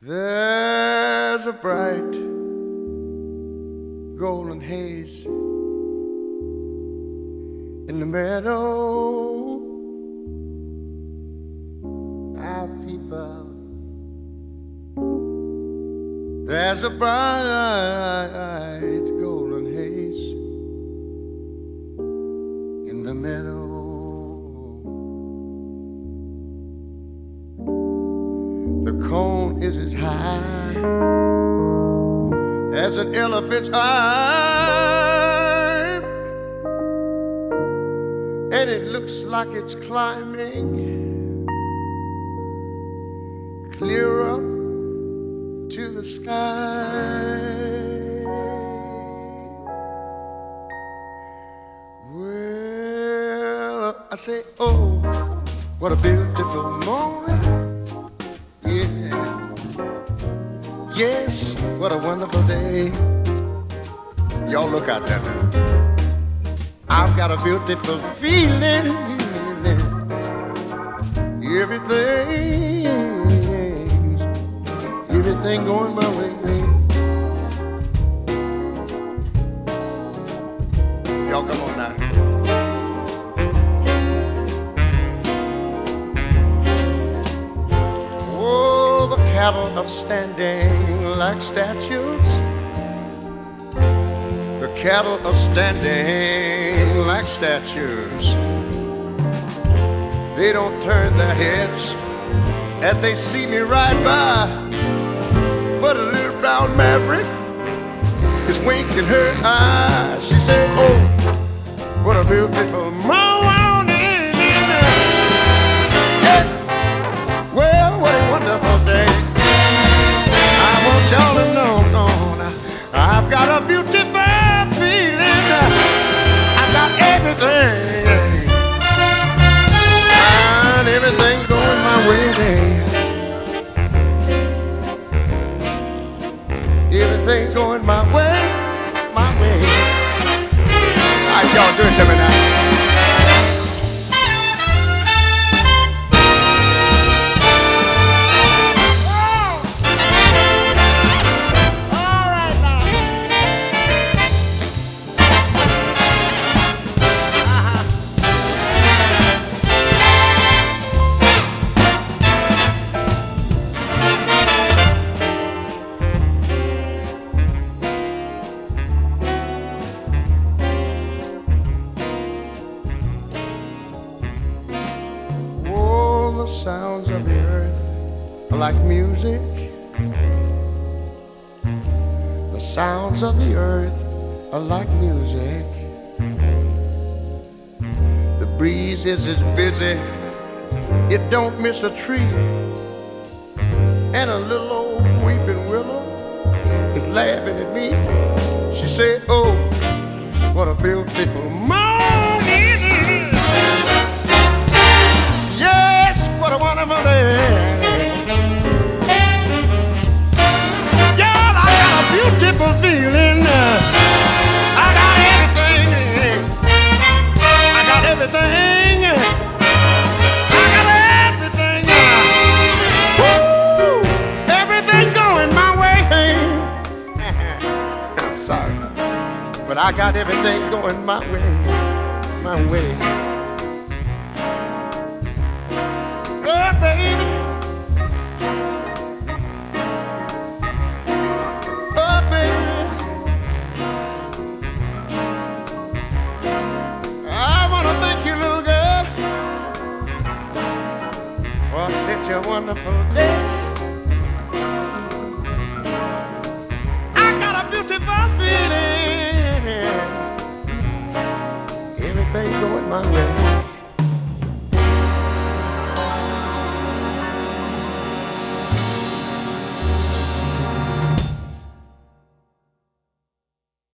There's a bright golden haze in the meadow. I peep out. There's a bright golden haze in the meadow. The cone is as high as an elephant's eye, and it looks like it's climbing clear up to the sky. Well, I say, oh, what a beautiful morning. Yes, what a wonderful day. Y'all look out there now. I've got a beautiful feeling. Everything going my way. Y'all come on now. Cattle are standing like statues. The cattle are standing like statues. They don't turn their heads as they see me ride by, but a little brown maverick is winking her eye. She said, oh, what a beautiful morning. Yeah. Well, what a wonderful day. Y'all to know, I've got a beautiful feeling. I've got everything, and everything's going my way. Everything's going my way, my way. All right, y'all do it to me now. The sounds of the earth are like music. The sounds of the earth are like music. The breeze is as busy, it don't miss a tree. And a little old weeping willow is laughing at me. She said, oh, what a beautiful morning. What a wonderful day. Y'all, I got a beautiful feeling. I got everything. I got everything. I got everything. Woo! Everything's going my way. I'm sorry, but I got everything going my way. My way. Oh, baby. Oh, baby. I want to thank you, little girl, for such a wonderful day. I got a beautiful feeling. Everything's going my way.